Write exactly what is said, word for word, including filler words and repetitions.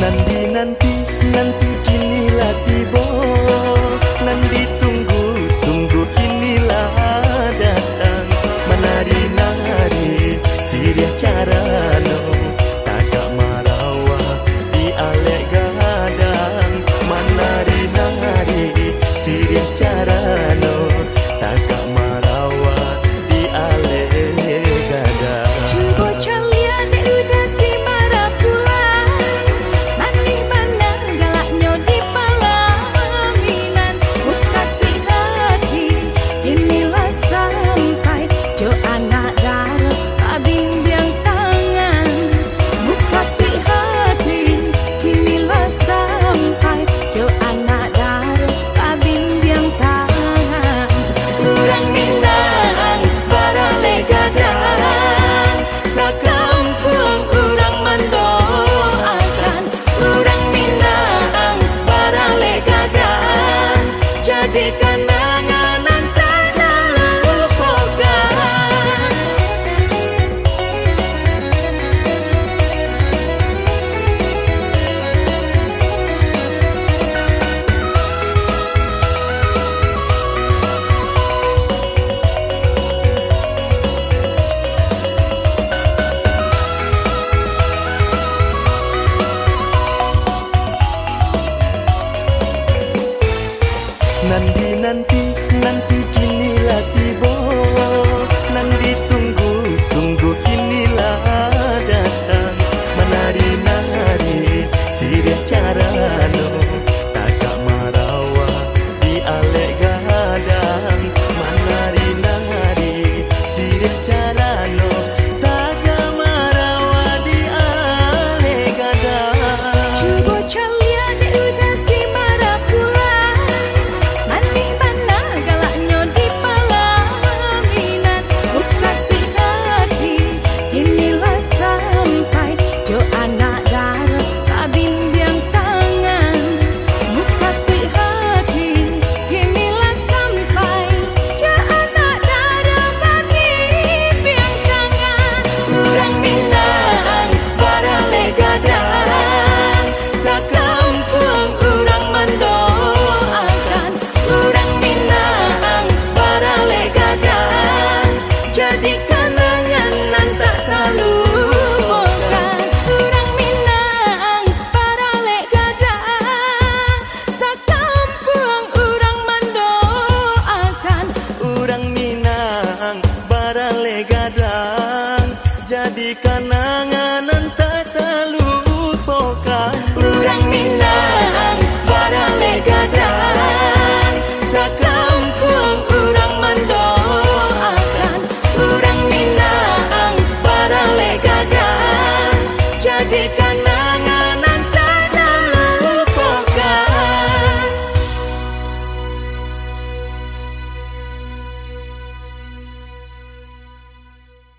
Nanti-nanti, nanti kinilah tiba. Nanti tunggu, tunggu kinilah datang. Menari-nari, sirih carano, tagak marawa di alek gadang. Menari-nari, sirih carano, tagak marawa di alek gadang. Cuba calia dek udah si marah pulang. Maning mana galaknya di palaminan. Buka si hati, inilah sampai jo anak darah abimbiang tangan. Buka si hati, inilah sampai jo anak darah abimbiang tangan. Urang Minang barale gadang, sakampung urang mendoakan. Urang Minang barale gadang, jadi kenangan tak lupakan. Nanti-nanti, nanti kinilah tiba. Nanti tunggu, tunggu kinilah datang. Menari-nari, sirih carano, tagak marawa di alek gadang. Menari-nari, sirih carano, tagak marawa di alek gadang. Cuba calia dek udah si marah pulang. Maning mana galaknya di palaminan. Buka si hati, inilah sampai jo anak darah abimbiang tangan. Buka si hati, inilah sampai jo anak darah abimbiang tangan. Urang Minang barale gadang, sakampung urang mendoakan. Urang Minang barale gadang, jadi kenangan nan tak terlupakan. Urang Minang barale gadang, sakampung urang mendoakan. Urang Minang barale gadang, jadi kenangan nan tak terlupakan. Urang Minang barale gadang, sakampung urang mendoakan. Urang Minang barale gadang, jadi